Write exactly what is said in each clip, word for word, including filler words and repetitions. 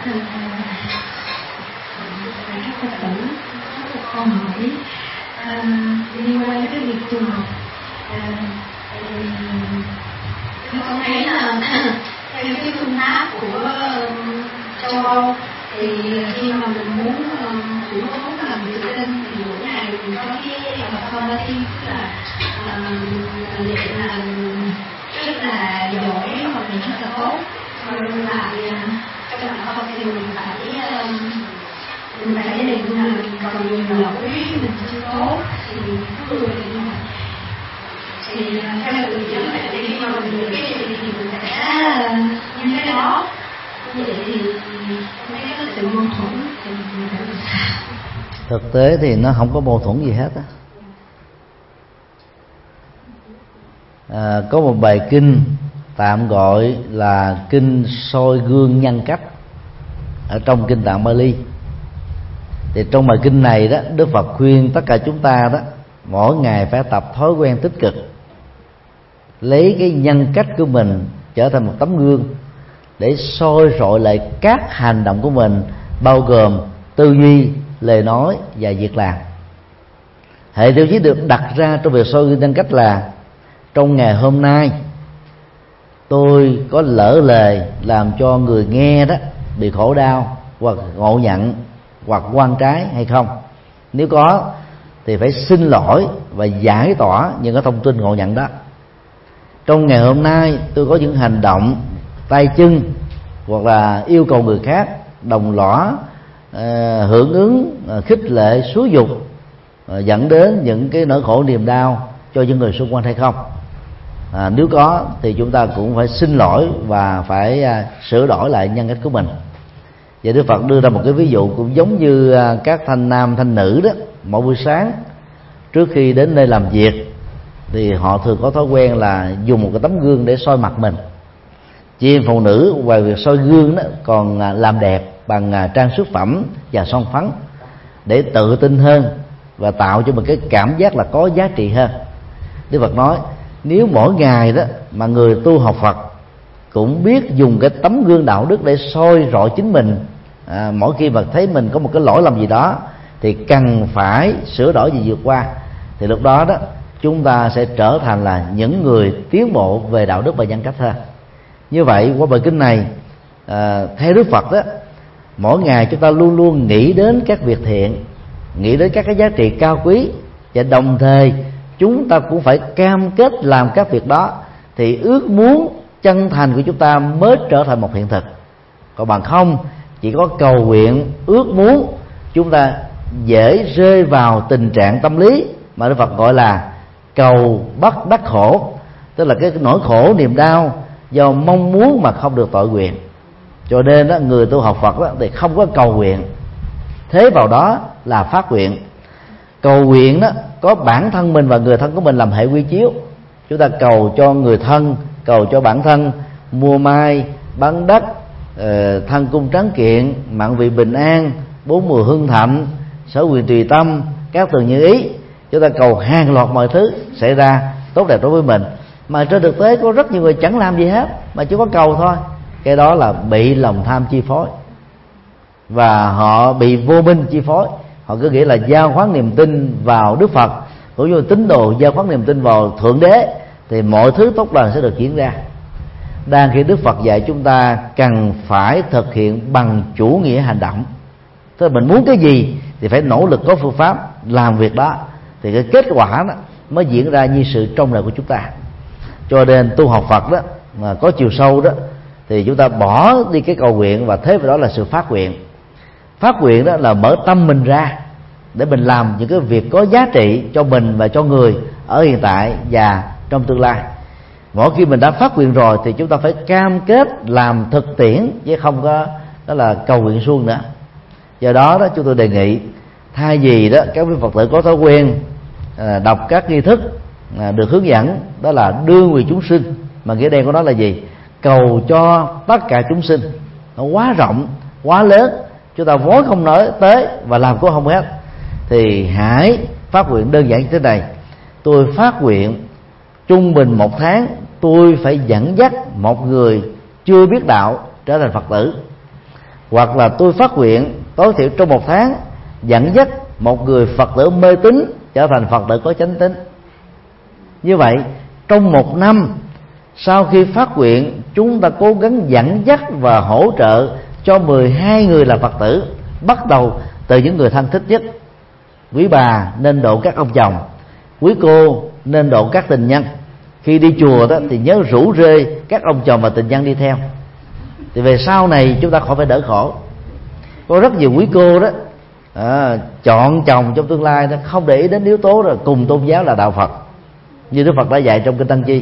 các Phật tử, các con hỏi liên quan đến cái việc tu học. Con thấy là theo cái phương pháp của châu Âu thì khi mà mình muốn củng cố lòng tự tin thì mỗi ngày mình có cái affirmative, là vậy là rất là giỏi hoặc là rất là tốt, nhưng lại trong affirmative thì mình phải mình phải định là mình còn nhiều lỗi mình chưa tốt thì có người thì thì theo tự chữa thì khi mà mình được cái gì thì mình sẽ như cái đó. Như vậy thì mấy cái sự mâu thuẫn thì mình phải làm sao? Thực tế thì nó không có mâu thuẫn gì hết á. À, có một bài kinh tạm gọi là kinh soi gương nhân cách ở trong kinh Tạng Bali. Thì trong bài kinh này đó, Đức Phật khuyên tất cả chúng ta đó mỗi ngày phải tập thói quen tích cực, lấy cái nhân cách của mình trở thành một tấm gương để soi rọi lại các hành động của mình, bao gồm tư duy, lời nói và việc làm. Hệ tiêu chí được đặt ra trong việc soi gương nhân cách là: trong ngày hôm nay tôi có lỡ lời làm cho người nghe đó bị khổ đau hoặc ngộ nhận hoặc oan trái hay không? Nếu có thì phải xin lỗi và giải tỏa những cái thông tin ngộ nhận đó. Trong ngày hôm nay tôi có những hành động tay chân hoặc là yêu cầu người khác đồng lõa, uh, hưởng ứng, uh, khích lệ, xúi dục, uh, dẫn đến những cái nỗi khổ niềm đau cho những người xung quanh hay không? À, nếu có thì chúng ta cũng phải xin lỗi và phải uh, sửa đổi lại nhân cách của mình. Và Đức Phật đưa ra một cái ví dụ cũng giống như uh, các thanh nam thanh nữ đó, mỗi buổi sáng trước khi đến nơi làm việc thì họ thường có thói quen là dùng một cái tấm gương để soi mặt mình. Chị em phụ nữ ngoài việc soi gương đó còn làm đẹp bằng trang sức phẩm và son phấn để tự tin hơn và tạo cho mình cái cảm giác là có giá trị hơn. Đức Phật nói nếu mỗi ngày đó mà người tu học Phật cũng biết dùng cái tấm gương đạo đức để soi rọi chính mình, à, mỗi khi mà thấy mình có một cái lỗi lầm gì đó thì cần phải sửa đổi và vượt qua, thì lúc đó đó chúng ta sẽ trở thành là những người tiến bộ về đạo đức và nhân cách hơn. Như vậy qua bài kinh này, à, theo Đức Phật đó, mỗi ngày chúng ta luôn luôn nghĩ đến các việc thiện, nghĩ đến các cái giá trị cao quý, và đồng thời chúng ta cũng phải cam kết làm các việc đó, thì ước muốn chân thành của chúng ta mới trở thành một hiện thực. Còn bằng không chỉ có cầu nguyện ước muốn, chúng ta dễ rơi vào tình trạng tâm lý mà Đức Phật gọi là cầu bất đắc khổ, tức là cái nỗi khổ niềm đau do mong muốn mà không được tội nguyện. Cho nên đó, người tu học Phật đó, thì không có cầu nguyện, thế vào đó là phát nguyện. Cầu nguyện đó có bản thân mình và người thân của mình làm hệ quy chiếu. Chúng ta cầu cho người thân, cầu cho bản thân mua mai, bán đất, thân cung tráng kiện, mạng vị bình an, bốn mùa hưng thạnh, sở quyền tùy tâm, các tường như ý. Chúng ta cầu hàng loạt mọi thứ xảy ra tốt đẹp đối với mình, mà trên thực tế có rất nhiều người chẳng làm gì hết mà chỉ có cầu thôi. Cái đó là bị lòng tham chi phối, và họ bị vô minh chi phối. Họ cứ nghĩ là giao khoán niềm tin vào Đức Phật, cũng như tín đồ giao khoán niềm tin vào Thượng Đế, thì mọi thứ tốt lành sẽ được diễn ra. Đang khi Đức Phật dạy chúng ta cần phải thực hiện bằng chủ nghĩa hành động, tức là mình muốn cái gì thì phải nỗ lực có phương pháp làm việc đó, thì cái kết quả đó mới diễn ra như sự trong đời của chúng ta. Cho nên tu học Phật đó mà có chiều sâu đó, thì chúng ta bỏ đi cái cầu nguyện và thế vào đó là sự phát nguyện. Phát nguyện đó là mở tâm mình ra để mình làm những cái việc có giá trị cho mình và cho người ở hiện tại và trong tương lai. Mỗi khi mình đã phát nguyện rồi thì chúng ta phải cam kết làm thực tiễn, chứ không có đó là cầu nguyện suông nữa. Do đó đó chúng tôi đề nghị thay vì đó các vị Phật tử có thói quen à, đọc các nghi thức à, được hướng dẫn đó là đưa người chúng sinh, mà nghĩa đen của nó là gì? Cầu cho tất cả chúng sinh. Nó quá rộng, quá lớn, chúng ta vốn không nói tới và làm cũng không hết. Thì hãy phát nguyện đơn giản như thế này: tôi phát nguyện trung bình một tháng tôi phải dẫn dắt một người chưa biết đạo trở thành Phật tử. Hoặc là tôi phát nguyện tối thiểu trong một tháng dẫn dắt một người Phật tử mê tín trở thành Phật tử có chánh tín. Như vậy trong một năm sau khi phát nguyện, chúng ta cố gắng dẫn dắt và hỗ trợ cho mười hai người là Phật tử, bắt đầu từ những người thân thích nhất. Quý bà nên độ các ông chồng, quý cô nên độ các tình nhân. Khi đi chùa đó thì nhớ rủ rê các ông chồng và tình nhân đi theo, thì về sau này chúng ta khỏi phải đỡ khổ. Có rất nhiều quý cô đó à, chọn chồng trong tương lai đó không để ý đến yếu tố rồi cùng tôn giáo là đạo Phật, như Đức Phật đã dạy trong kinh Tăng Chi.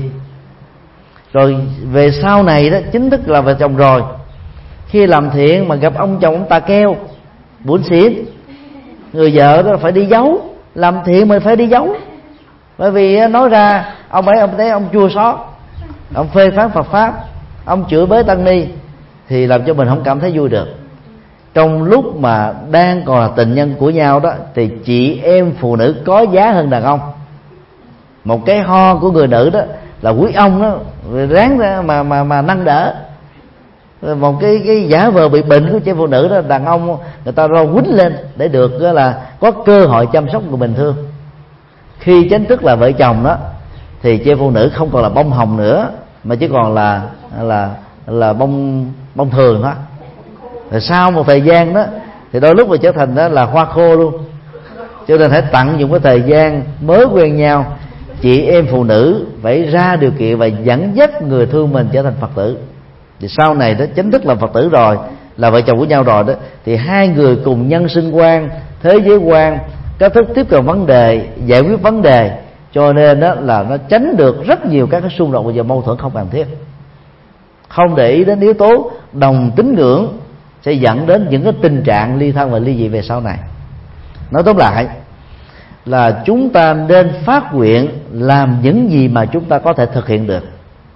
Rồi về sau này đó chính thức là vợ chồng rồi, khi làm thiện mà gặp ông chồng ông ta keo buồn xỉn, người vợ đó phải đi giấu. Làm thiện mình phải đi giấu, bởi vì nói ra ông ấy ông thấy ông chua xót, ông phê phán Phật pháp, ông chửi bới tăng ni, thì làm cho mình không cảm thấy vui được. Trong lúc mà đang còn là tình nhân của nhau đó, thì chị em phụ nữ có giá hơn đàn ông. Một cái ho của người nữ đó là quý ông đó ráng ra mà mà mà nâng đỡ. Một cái cái giả vờ bị bệnh của chị phụ nữ đó, đàn ông người ta lo quýnh lên để được là có cơ hội chăm sóc người bình thường. Khi chính thức là vợ chồng đó thì chị phụ nữ không còn là bông hồng nữa, mà chỉ còn là là là bông bông thường đó. Rồi sau một thời gian đó thì đôi lúc mà trở thành đó là hoa khô luôn. Cho nên hãy tận dụng cái thời gian mới quen nhau, chị em phụ nữ phải ra điều kiện và dẫn dắt người thương mình trở thành Phật tử. Thì sau này đó chính thức là Phật tử rồi, là vợ chồng của nhau rồi đó, thì hai người cùng nhân sinh quan, thế giới quan, cách thức tiếp cận vấn đề, giải quyết vấn đề, cho nên đó là nó tránh được rất nhiều các cái xung đột và mâu thuẫn không cần thiết. Không để ý đến yếu tố đồng tín ngưỡng sẽ dẫn đến những cái tình trạng ly thân và ly dị về sau này. Nói tóm lại là chúng ta nên phát nguyện làm những gì mà chúng ta có thể thực hiện được,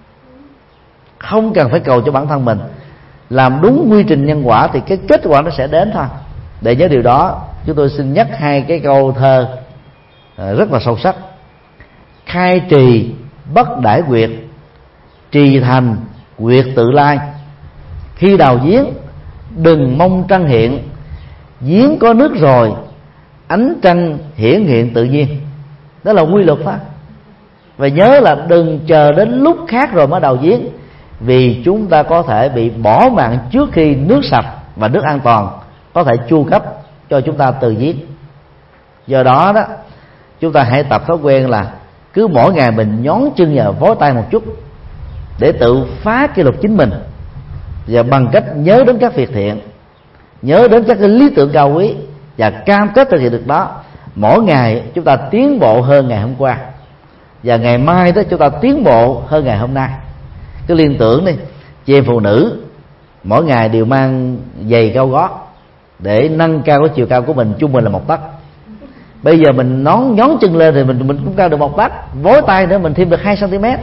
không cần phải cầu cho bản thân mình. Làm đúng quy trình nhân quả thì cái kết quả nó sẽ đến thôi. Để nhớ điều đó, chúng tôi xin nhắc hai cái câu thơ rất là sâu sắc. Khai trì bất đãi quyệt, trì thành quyệt tự lai. Khi đào giếng đừng mong trăng hiện, giếng có nước rồi ánh trăng hiển hiện tự nhiên. Đó là quy luật đó. Và nhớ là đừng chờ đến lúc khác rồi mới đào giếng, vì chúng ta có thể bị bỏ mạng trước khi nước sạch và nước an toàn có thể chu cấp cho chúng ta từ giếng. Do đó đó chúng ta hãy tập thói quen là cứ mỗi ngày mình nhón chân và vó tay một chút để tự phá kỷ luật chính mình, và bằng cách nhớ đến các việc thiện, nhớ đến các cái lý tưởng cao quý và cam kết thực hiện được đó, mỗi ngày chúng ta tiến bộ hơn ngày hôm qua, và ngày mai đó chúng ta tiến bộ hơn ngày hôm nay. Cứ liên tưởng đi, chị em phụ nữ mỗi ngày đều mang giày cao gót để nâng cao cái chiều cao của mình, trung bình là một tấc. Bây giờ mình nón nhón chân lên thì mình mình cũng cao được một tấc, vối tay nữa mình thêm được hai xăng-ti mét.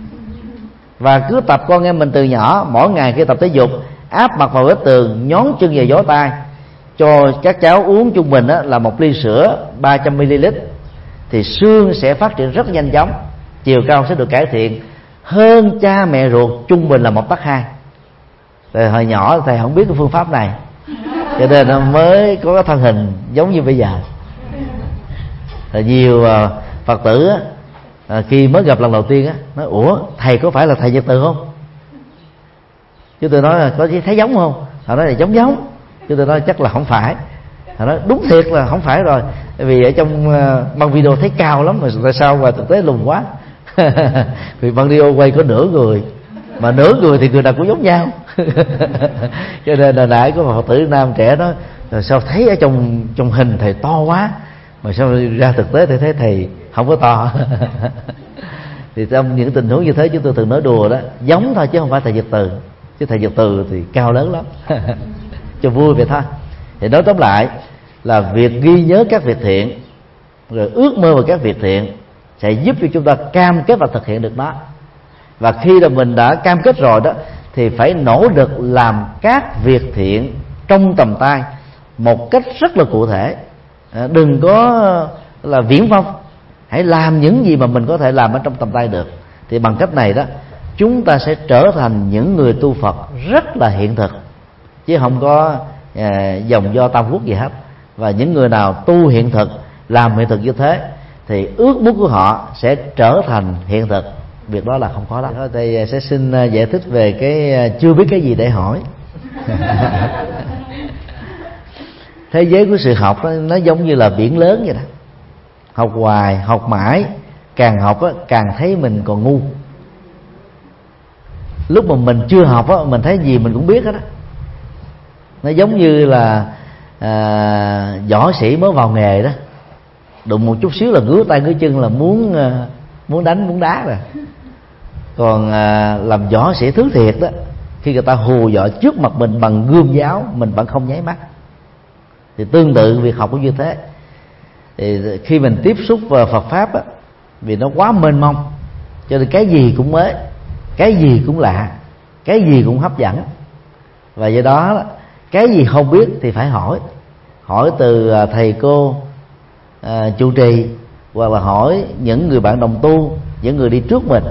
Và cứ tập con em mình từ nhỏ, mỗi ngày khi tập thể dục áp mặt vào vết tường, nhón chân và vỗ tay, cho các cháu uống trung bình là một ly sữa ba trăm mi li lít, thì xương sẽ phát triển rất nhanh chóng, chiều cao sẽ được cải thiện hơn cha mẹ ruột trung bình là một tấc hai. Rồi hồi nhỏ thầy không biết cái phương pháp này, cho nên nó mới có cái thân hình giống như bây giờ. Rồi nhiều Phật tử à, khi mới gặp lần đầu tiên á, nói ủa thầy có phải là thầy Nhật Từ không? Chứ tôi nói là có thấy giống không? Họ nói là giống giống. Chứ tôi nói chắc là không phải. Họ nói đúng thiệt là không phải rồi, vì ở trong uh, băng video thấy cao lắm mà tại sao mà thực tế lùn quá. Vì băng video quay có nửa người, mà nửa người thì người nào cũng giống nhau. Cho nên là nãy có một Phật tử nam trẻ đó, rồi sao thấy ở trong trong hình thầy to quá, mà sao ra thực tế thì thấy thầy không có to. Thì trong những tình huống như thế chúng tôi thường nói đùa đó, giống thôi chứ không phải thầy Nhật Từ. Chứ thầy Nhật Từ thì cao lớn lắm. Cho vui vậy thôi. Thì nói tóm lại là việc ghi nhớ các việc thiện, rồi ước mơ về các việc thiện sẽ giúp cho chúng ta cam kết và thực hiện được đó. Và khi là mình đã cam kết rồi đó, thì phải nỗ lực làm các việc thiện trong tầm tay một cách rất là cụ thể. Đừng có là viển vông, hãy làm những gì mà mình có thể làm ở trong tầm tay được. Thì bằng cách này đó, chúng ta sẽ trở thành những người tu Phật rất là hiện thực, chứ không có à, dòng do tam quốc gì hết. Và những người nào tu hiện thực, làm hiện thực như thế thì ước muốn của họ sẽ trở thành hiện thực. Việc đó là không khó lắm. Thầy sẽ xin giải thích về cái chưa biết cái gì để hỏi. Thế giới của sự học đó, nó giống như là biển lớn vậy đó. Học hoài, học mãi, càng học đó, càng thấy mình còn ngu. Lúc mà mình chưa học đó, mình thấy gì mình cũng biết hết đó. Nó giống như là à, võ sĩ mới vào nghề đó, đụng một chút xíu là ngứa tay ngứa chân là muốn muốn đánh muốn đá rồi. Còn à, làm võ sĩ thứ thiệt đó, khi người ta hù dọa trước mặt mình bằng gươm giáo, mình vẫn không nháy mắt. Thì tương tự việc học cũng như thế. Thì khi mình tiếp xúc vào Phật pháp á, vì nó quá mênh mông, cho nên cái gì cũng mới, cái gì cũng lạ, cái gì cũng hấp dẫn. Và do đó cái gì không biết thì phải hỏi. Hỏi từ thầy cô à, chủ trì, hoặc là hỏi những người bạn đồng tu, những người đi trước mình.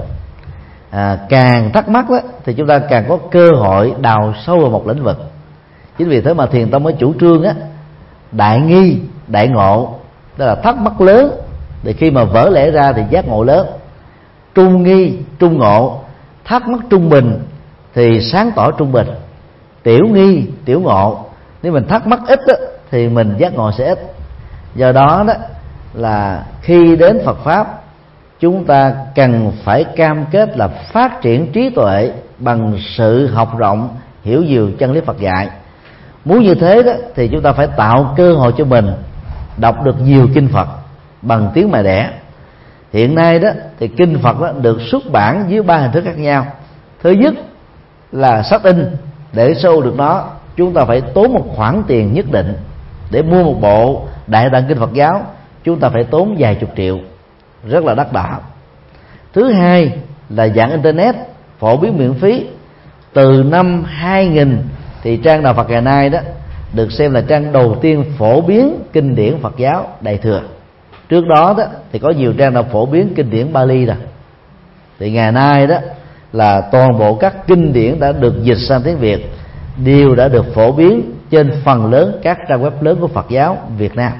à, Càng thắc mắc đó, thì chúng ta càng có cơ hội đào sâu vào một lĩnh vực. Chính vì thế mà Thiền Tông mới chủ trương á, đại nghi đại ngộ, đó là thắc mắc lớn thì khi mà vỡ lẽ ra thì giác ngộ lớn. Trung nghi trung ngộ, thắc mắc trung bình thì sáng tỏ trung bình. Tiểu nghi tiểu ngộ, nếu mình thắc mắc ít đó, thì mình giác ngộ sẽ ít. Do đó đó là khi đến Phật pháp, chúng ta cần phải cam kết là phát triển trí tuệ bằng sự học rộng, hiểu nhiều chân lý Phật dạy. Muốn như thế đó thì chúng ta phải tạo cơ hội cho mình đọc được nhiều kinh Phật bằng tiếng mẹ đẻ. Hiện nay đó thì kinh Phật đó được xuất bản dưới ba hình thức khác nhau. Thứ nhất là sách in. Để sâu được nó, chúng ta phải tốn một khoản tiền nhất định. Để mua một bộ Đại Tạng Kinh Phật giáo, chúng ta phải tốn vài chục triệu, rất là đắt đỏ. Thứ hai là dạng internet phổ biến miễn phí. Từ năm hai nghìn thì trang Đạo Phật ngày nay đó được xem là trang đầu tiên phổ biến kinh điển Phật giáo Đại Thừa. Trước đó đó thì có nhiều trang đã phổ biến kinh điển Bali rồi. Thì ngày nay đó là toàn bộ các kinh điển đã được dịch sang tiếng Việt, đều đã được phổ biến trên phần lớn các trang web lớn của Phật giáo Việt Nam.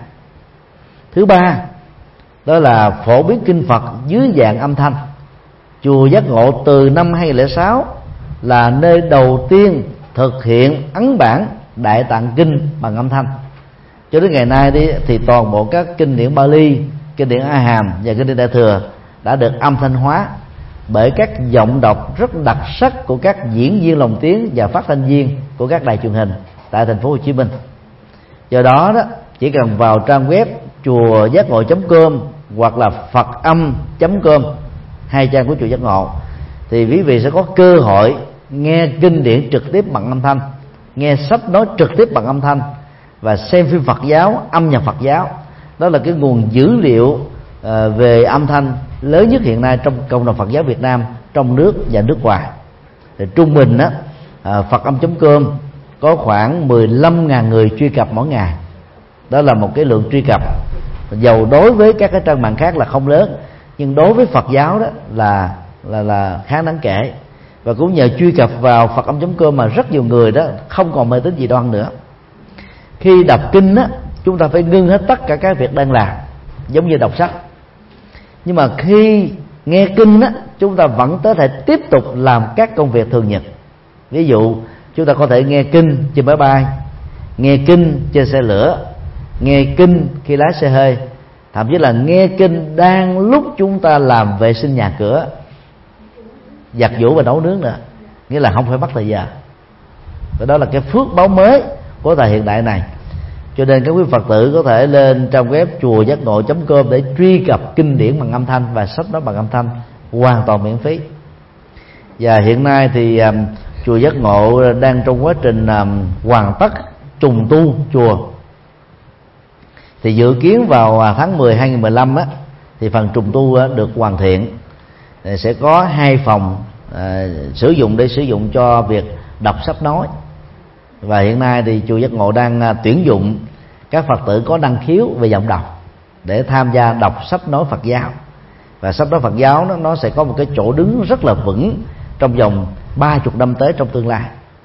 Thứ ba đó là phổ biến kinh Phật dưới dạng âm thanh. Chùa Giác Ngộ từ năm hai nghìn lẻ sáu là nơi đầu tiên thực hiện ấn bản Đại Tạng Kinh bằng âm thanh. Cho đến ngày nay đi, thì toàn bộ các kinh điển Bali, kinh điển A Hàm và kinh điển Đại Thừa đã được âm thanh hóa bởi các giọng đọc rất đặc sắc của các diễn viên lồng tiếng và phát thanh viên của các đài truyền hình tại thành phố Hồ Chí Minh. Do đó đó, chỉ cần vào trang web chùa giác ngộ chấm com hoặc là phật âm chấm com, hai trang của chùa Giác Ngộ, thì quý vị sẽ có cơ hội nghe kinh điển trực tiếp bằng âm thanh, nghe sách nói trực tiếp bằng âm thanh và xem phim Phật giáo, âm nhạc Phật giáo. Đó là cái nguồn dữ liệu uh, về âm thanh lớn nhất hiện nay trong cộng đồng Phật giáo Việt Nam, trong nước và nước ngoài. Thì trung bình á, uh, phật âm chấm com có khoảng mười lăm nghìn người truy cập mỗi ngày. Đó là một cái lượng truy cập dầu đối với các cái trang mạng khác là không lớn, nhưng đối với Phật giáo đó là là là khá đáng kể. Và cũng nhờ truy cập vào phật âm chấm com mà rất nhiều người đó không còn mê tín dị đoan nữa. Khi đọc kinh á, chúng ta phải ngưng hết tất cả các việc đang làm, giống như đọc sách. Nhưng mà khi nghe kinh á, chúng ta vẫn có thể tiếp tục làm các công việc thường nhật. Ví dụ chúng ta có thể nghe kinh trên máy bay, nghe kinh trên xe lửa, nghe kinh khi lái xe hơi, thậm chí là nghe kinh đang lúc chúng ta làm vệ sinh nhà cửa, giặt giũ và nấu nướng nữa, nghĩa là không phải mất thời giờ. Và đó là cái phước báo mới của thời hiện đại này. Cho nên các quý Phật tử có thể lên trang web chùa giác ngộ chấm com để truy cập kinh điển bằng âm thanh và sách nói bằng âm thanh hoàn toàn miễn phí. Và hiện nay thì um, chùa Giác Ngộ đang trong quá trình um, hoàn tất trùng tu chùa. Thì dự kiến vào tháng mười hai nghìn mười lăm á, thì phần trùng tu uh, được hoàn thiện. Sẽ có hai phòng uh, sử dụng để sử dụng cho việc đọc sách nói. Và hiện nay thì chùa Giác Ngộ đang uh, tuyển dụng các Phật tử có năng khiếu về giọng đọc để tham gia đọc sách nói Phật giáo. Và sách nói Phật giáo nó, nó sẽ có một cái chỗ đứng rất là vững trong vòng ba mươi năm tới trong tương lai.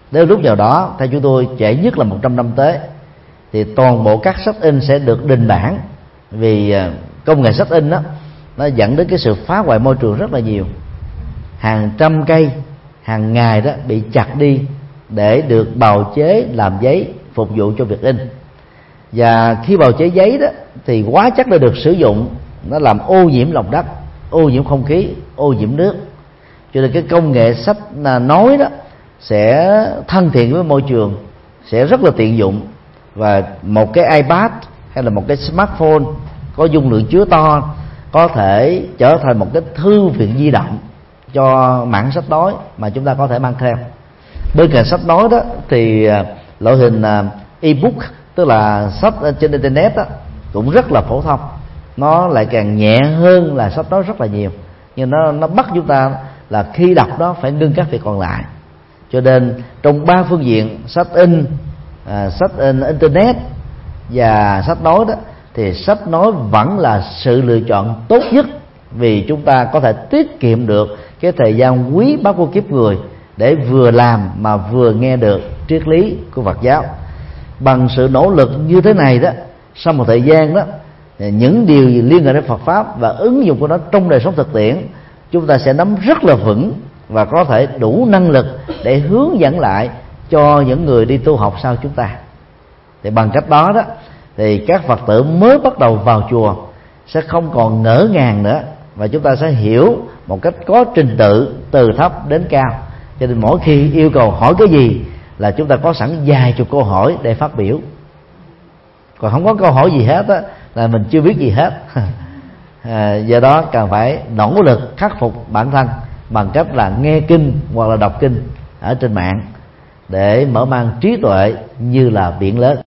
Đến lúc nào đó, theo chúng tôi, trễ nhất là một trăm năm tới, thì toàn bộ các sách in sẽ được đình bản. Vì công nghệ sách in đó, nó dẫn đến cái sự phá hoại môi trường rất là nhiều. Hàng trăm cây hàng ngày đó bị chặt đi để được bào chế làm giấy phục vụ cho việc in. Và khi bào chế giấy đó thì hóa chất đã được sử dụng, nó làm ô nhiễm lòng đất, ô nhiễm không khí, ô nhiễm nước. Cho nên cái công nghệ sách nói đó sẽ thân thiện với môi trường, sẽ rất là tiện dụng. Và một cái iPad hay là một cái smartphone có dung lượng chứa to có thể trở thành một cái thư viện di động cho mảng sách nói mà chúng ta có thể mang theo. Bên cạnh sách nói đó thì loại hình ebook, tức là sách trên internet đó, cũng rất là phổ thông. Nó lại càng nhẹ hơn là sách nói rất là nhiều, nhưng nó nó bắt chúng ta là khi đọc đó phải ngưng các việc còn lại. Cho nên trong ba phương diện sách in, à, sách in internet và sách nói đó, thì sách nói vẫn là sự lựa chọn tốt nhất, vì chúng ta có thể tiết kiệm được cái thời gian quý báu của kiếp người để vừa làm mà vừa nghe được triết lý của Phật giáo. Bằng sự nỗ lực như thế này đó, sau một thời gian đó, những điều gì liên quan đến Phật pháp và ứng dụng của nó trong đời sống thực tiễn, chúng ta sẽ nắm rất là vững và có thể đủ năng lực để hướng dẫn lại cho những người đi tu học sau chúng ta. Thì bằng cách đó đó, thì các Phật tử mới bắt đầu vào chùa sẽ không còn ngỡ ngàng nữa, và chúng ta sẽ hiểu một cách có trình tự từ thấp đến cao. Cho nên mỗi khi yêu cầu hỏi cái gì là chúng ta có sẵn vài chục câu hỏi để phát biểu. Còn không có câu hỏi gì hết á là mình chưa biết gì hết. à, do đó cần phải nỗ lực khắc phục bản thân bằng cách là nghe kinh hoặc là đọc kinh ở trên mạng để mở mang trí tuệ như là biển lớn.